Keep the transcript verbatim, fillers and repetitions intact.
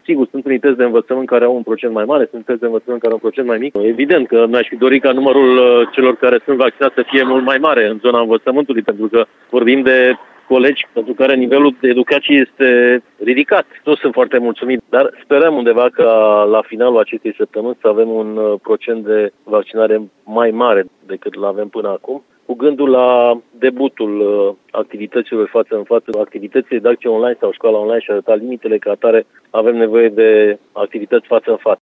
Sigur, sunt unități de învățământ care au un procent mai mare, sunt unități de învățământ care au un procent mai mic. Evident că mi-aș fi dorit ca numărul celor care sunt vaccinați să fie mult mai mare în zona învățământului, pentru că vorbim de colegi pentru care nivelul de educație este ridicat. Toți sunt foarte mulțumiți, dar sperăm undeva ca la finalul acestei săptămâni să avem un procent de vaccinare mai mare decât l-avem până acum, cu gândul la debutul activităților față în față, activitățile de acție online sau școala online și arăta limitele, ca atare avem nevoie de activități față în față.